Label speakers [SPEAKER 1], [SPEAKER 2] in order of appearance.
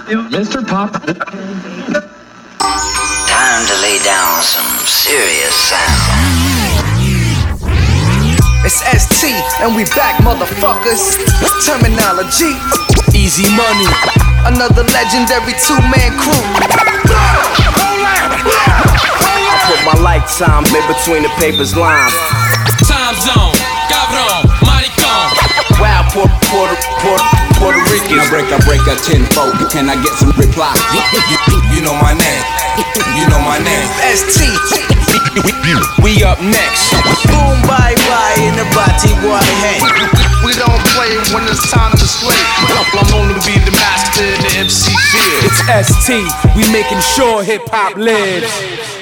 [SPEAKER 1] Mr. Pop.
[SPEAKER 2] Time to lay down some serious sound.
[SPEAKER 3] It's ST, and we back, motherfuckers. Terminology, easy money. Another legendary two-man crew. I put my lifetime in between the paper's lines.
[SPEAKER 4] Time zone, cabrón, maricón.
[SPEAKER 3] Wow, Puerto Rican.
[SPEAKER 5] I break a tenfold. Can I get some reply? You know my name. You know my name.
[SPEAKER 3] ST.
[SPEAKER 5] We up next.
[SPEAKER 3] Boom, bye bye in the body boy head.
[SPEAKER 6] We don't play when it's time to slay. I'm known to be the master in the MC field.
[SPEAKER 7] It's ST. We making sure hip hop lives.